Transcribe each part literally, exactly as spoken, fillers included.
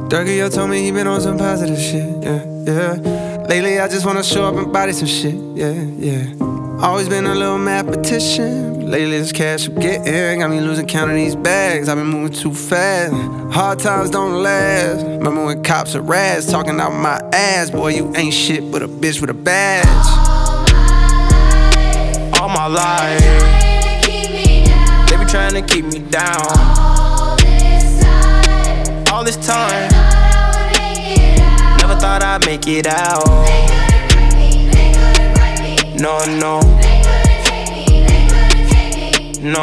Durkio told me he been on some positive shit, yeah, yeah. Lately I just wanna show up and body some shit, yeah, yeah. Always been a little mathematician. Lately this cash I'm getting got me losing count of these bags. I've been moving too fast. Hard times don't last. Remember when cops are rats talking out my ass? Boy, you ain't shit but a bitch with a badge. All my life, they be trying to keep me down. All this time, never thought I'd make it out. No, no, no.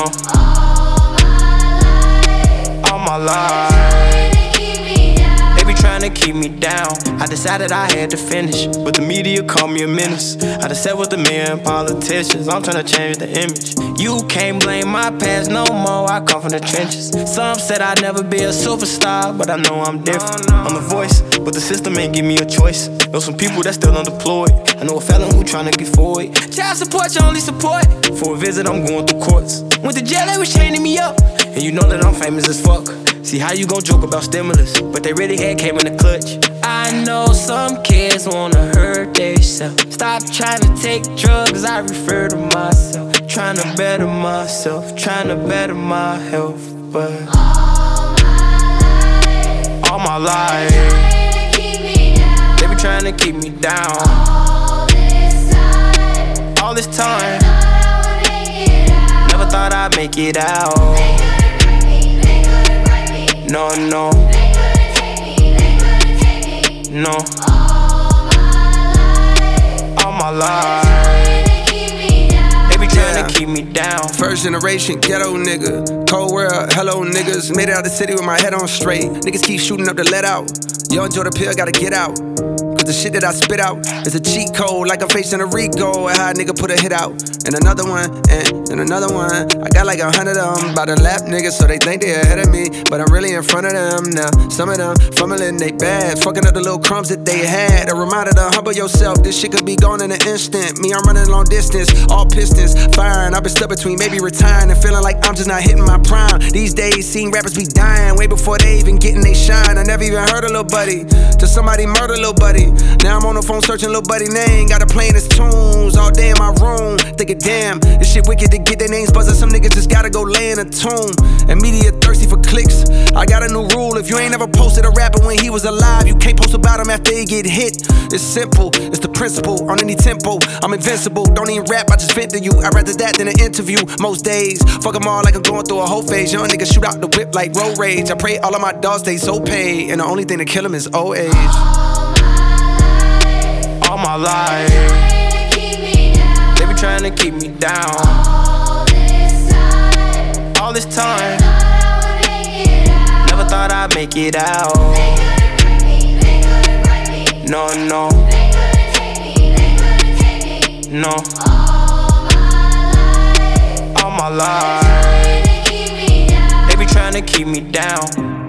All my life, they be trying to keep me down. I decided I had to finish, but the media called me a menace. I done sat with the men politicians, I'm trying to change the image. You can't blame my past no more, I come from the trenches. Some said I'd never be a superstar, but I know I'm different. I'm a voice, but the system ain't give me a choice. Know some people that still unemployed. I know a felon who tryna get forward. Child support, your only support. For a visit, I'm going through courts. Went to jail, they was chaining me up. And you know that I'm famous as fuck. See how you gon' joke about stimulus, but they really had came in the clutch. I know some kids wanna hurt themselves. Stop trying to take drugs, I refer to myself. Trying to better myself, trying to better my health. But all my life, they be trying to keep me down. All this time, never thought I'd make it out. No, no, no. All my life, they be trying to keep me down. First generation ghetto nigga, cold world, hello niggas. Made it out the city with my head on straight. Niggas keep shooting up the let out. Young Jordan Pill gotta get out. Cause the shit that I spit out is a cheat code, like I'm facing a Rico. And how a nigga put a hit out, and another one, and, and another one. I got like a hundred of them by the lap niggas, so they think they ahead of me, but I'm really in front of them now. Some of them fumbling they bad, fucking up the little crumbs that they had. A reminder to humble yourself, this shit could be gone in an instant. Me, I'm running long distance, all pistons firing. I've been stuck between maybe retiring and feeling like I'm just not hitting my prime. These days, seeing rappers be dying way before they even getting they shine. I never even heard a little buddy till somebody murder little buddy. Now I'm on the phone searching little buddy name, got her playing his tunes all day in my room. Thinking, damn, this shit wicked to get their names buzzing. Some niggas just gotta go lay in a tomb. And media thirsty for clicks. I got a new rule: if you ain't ever posted a rapper when he was alive, you can't post about him after he get hit. It's simple, it's the principle. On any tempo, I'm invincible. Don't even rap, I just vent to you. I'd rather that than an interview. Most days, fuck them all like I'm going through a whole phase. Young niggas shoot out the whip like road rage. I pray all of my dogs stay so paid, and the only thing to kill them is old age. All my life, they be trying to keep me down. All this time, never thought I'd make it out. No, no, no. All my life, they be trying to keep me down.